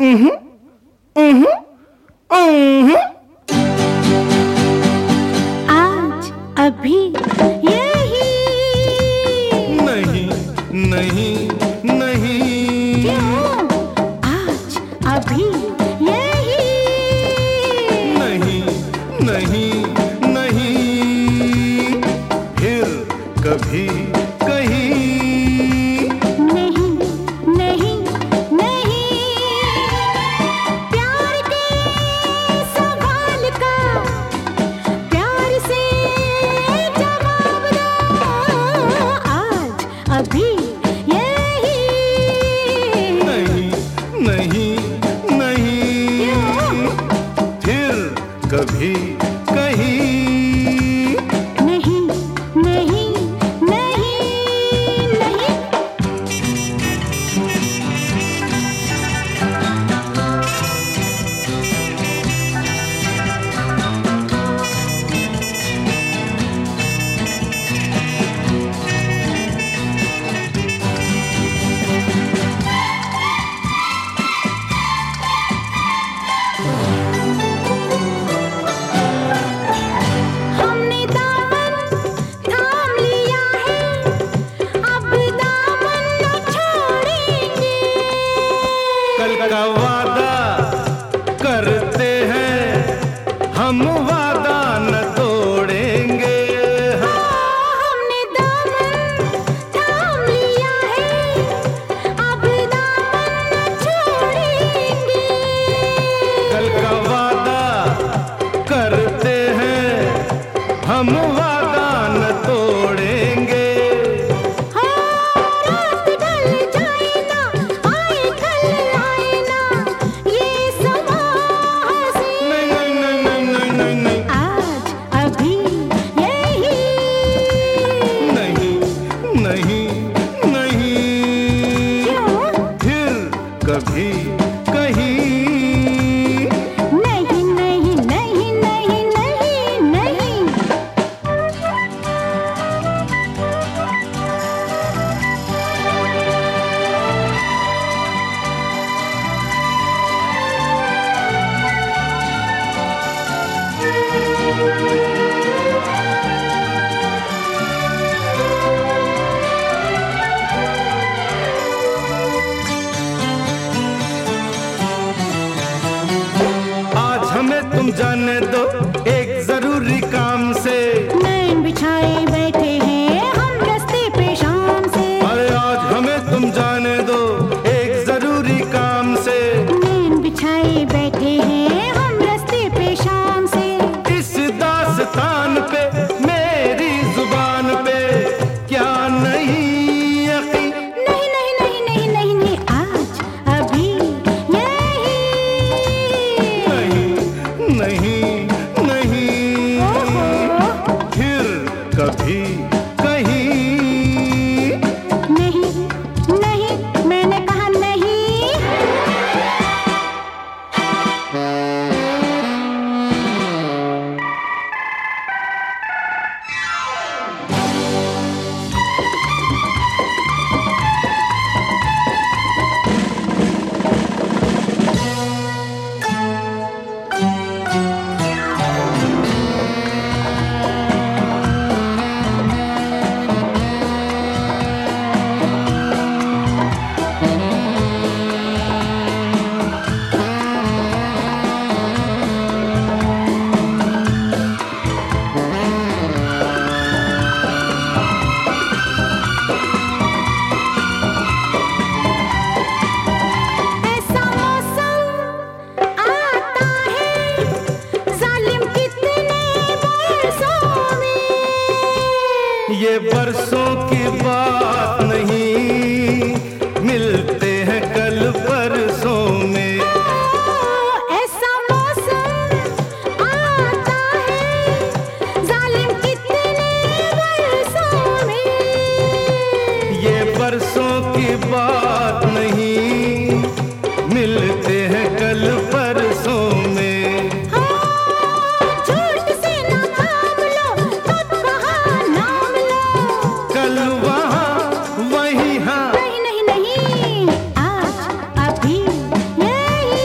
आज अभी यही नहीं नहीं नहीं क्यों? आज अभी यही नहीं नहीं नहीं फिर कभी कहीं नहीं नहीं नहीं प्यार के सवाल का प्यार से जवाब दो आज अभी यही नहीं नहीं नहीं फिर कभी कहीं नहीं नहीं नहीं नहीं हमने दामन थाम लिया है अब दामन न छोड़ेंगे कल का वादा करते हैं हम वादा न तोड़ेंगे हमने दामन थाम लिया है अब दामन न छोड़ेंगे कल का वादा करते हैं हम वादा न तोड़ेंगे रात ढल जाए ना आए कल आए ना ये समा हंसी नहीं नहीं नहीं नहीं नहीं आज अभी यही नहीं नहीं नहीं क्यों? फिर कभी कहीं नहीं नहीं नहीं नहीं नहीं नहीं आज हमें तुम जाने दो एक जरूरी काम से नैन बिछाए बैठे हैं हम रास्ते पे शाम से अरे आज हमें तुम जाने दो एक जरूरी काम से नैन बिछाए बैठे हैं हम रास्ते पे शाम से इस दास्तान पे मेरी जुबान पे क्या नहीं यकीन नहीं नहीं नहीं नहीं नहीं नहीं आज अभी यही नहीं नहीं नहीं ओहो फिर कभी कहीं नहीं नहीं मैंने कहा नहीं ऐसा मौसम आता है जालिम कितने बरसों में ये बरसों की बात नहीं मिलते हैं कल परसों में ऐसा मौसम आता है जालिम कितने बरसों में ये बरसों की बात नहीं मिलते हैं कल परसों में झूठ से ना काम लो खुद कहा नाम लो कल वहाँ वही हाँ नहीं नहीं नहीं आज अभी यही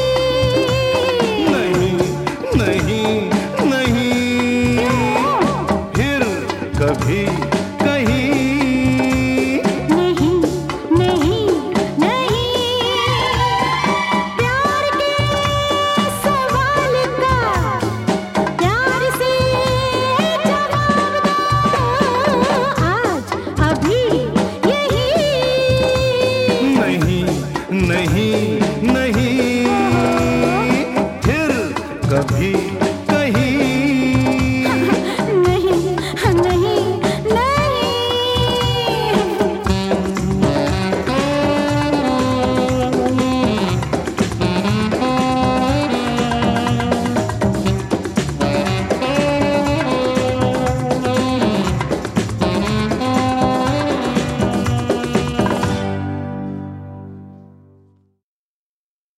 भी